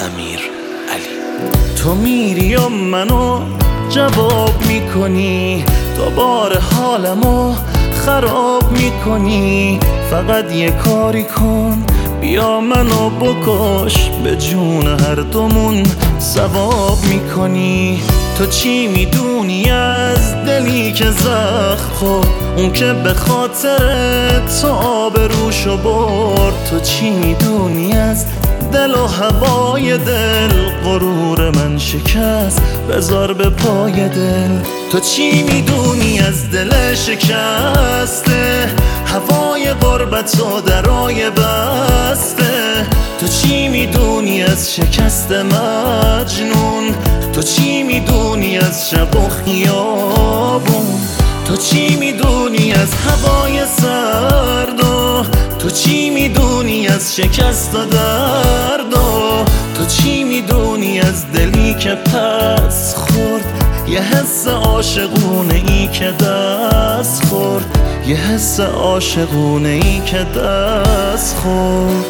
امیرعلی. تو میری و منو جواب میکنی، دوباره حالمو خراب میکنی. فقط یه کاری کن، بیا منو بکش، به جون هر دومون ثواب میکنی. تو چی میدونی از دلی که زخم خورد، اون که به خاطر تو آبروشو برد؟ تو چی میدونی از دل و هوای دل، غرور من شکست بذار به پای دل. تو چی میدونی از دل شکسته، هوای غربت و درای بسته؟ تو چی میدونی از شکست مجنون؟ تو چی میدونی از شب و خیابون؟ تو چی میدونی از هوای سرد و تو چی میدونی از شکست و درد و تو چی میدونی از دلی که پس خورد؟ یه حس عاشقونه ای که دست خورد، یه حس عاشقونه ای که دست خورد.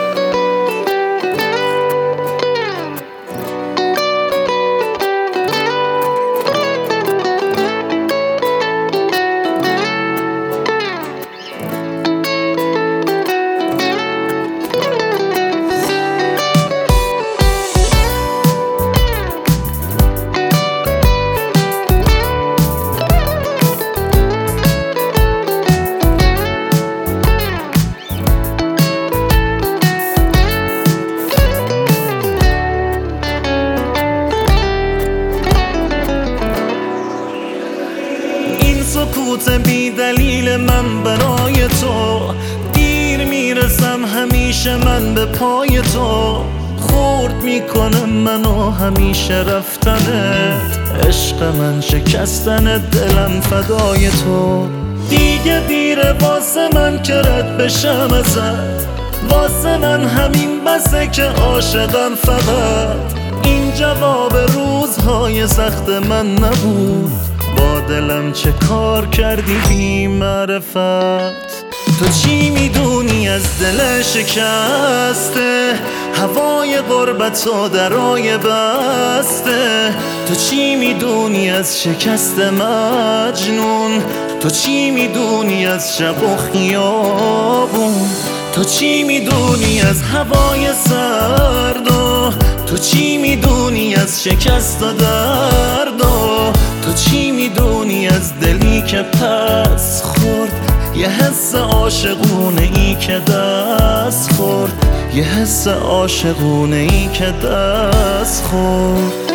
سکوت بی دلیل من برای تو، دیر میرسم همیشه من به پای تو. خورد میکنه منو همیشه رفتنت، عشق من شکستن دلم فدای تو. دیگه دیره واسه من که رد بشم ازت، واسه من همین بسه که عاشقم فقط. این جواب روزهای سخت من نبود، با دلم چه کار کردی بی معرفت؟ تو چی میدونی از دل شکسته، هوای غربت و درای بسته؟ تو چی میدونی از شکست مجنون؟ تو چی میدونی از شب و خیابون؟ تو چی میدونی از هوای سرد و تو چی میدونی از شکست و درد و تو چی میدونی از دلی که پس خورد؟ یه حس عاشقونه ای که دست خورد، یه حس عاشقونه ای که دست خورد.